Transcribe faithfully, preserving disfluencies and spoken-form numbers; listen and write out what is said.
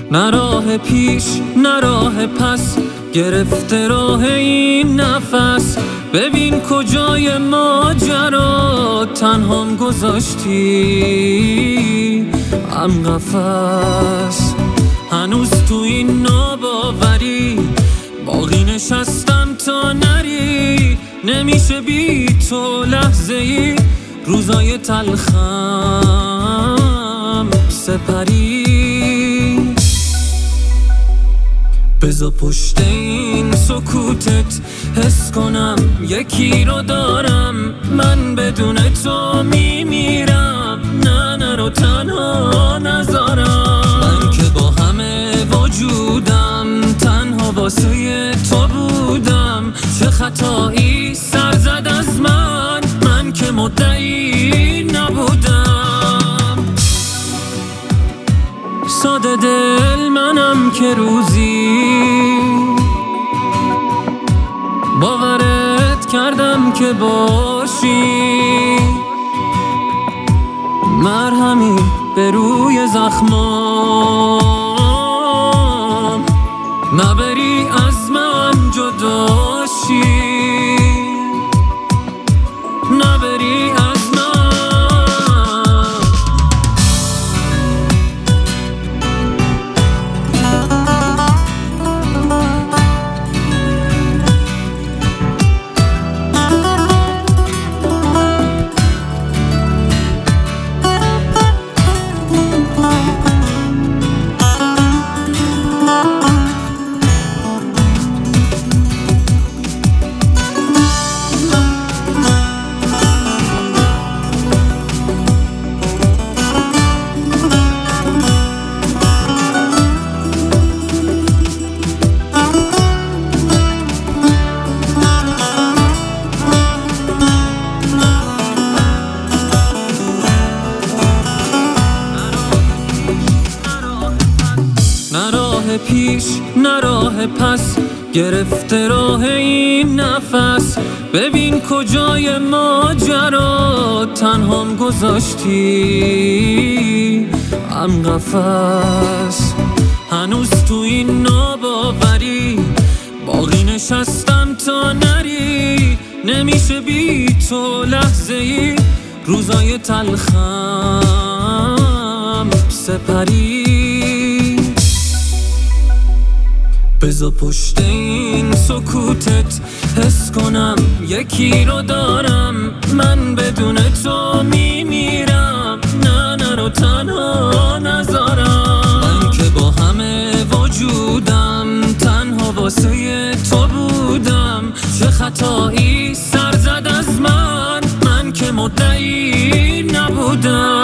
نه راه پیش نه راه پس، گرفته راه این نفس. ببین کجای ماجرا تنهام گذاشتی هم قفس. هنوز تو این ناباوری باقی نشستم تا نری. نمیشه بی تو لحظه ای روزای تلخم سپری. بذار پشت این سکوتت حس کنم یکی رو دارم. من بدون تو میمیرم، نه نرو تنها نذارم. من که با همه وجودم تنها واسه تو بودم. چه خطایی سر زد از من، من که مدعی نبودم. ساده دل منم که روزی باورت کردم که باشی مرهمی به روی زخمام. نبری از من جداشی، نبری از نه راه پیش نه راه پس، گرفته راه این نفس. ببین کجای ماجرا تنهام گذاشتی هم قفس. هنوز تو این ناباوری باقی نشستم تا نری. نمیشه بی تو لحظه ای روزای تلخم سپری. بذار پشت این سکوتت حس کنم یکی رو دارم. من بدون تو میمیرم، نه نرو تنها نذارم. من که با همه وجودم تنها واسه تو بودم. چه خطایی سر زد از من، من که مدعی نبودم.